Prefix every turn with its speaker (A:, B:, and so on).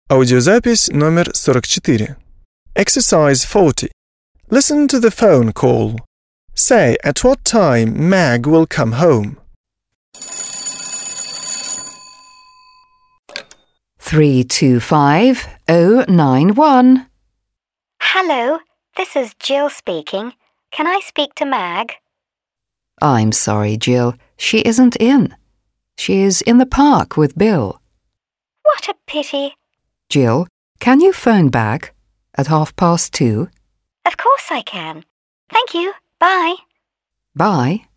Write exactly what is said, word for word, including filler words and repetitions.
A: Аудиозапись номер сорок четыре. Exercise forty. Listen to the phone call. Say at what time Mag will come home.
B: three two five oh nine one.
C: Hello, this is Jill speaking. Can I speak to Mag?
B: I'm sorry, Jill. She isn't in. She is in the park with Bill.
C: What a pity.
B: Jill, can you phone back at half past two?
C: Of course I can. Thank you. Bye.
B: Bye.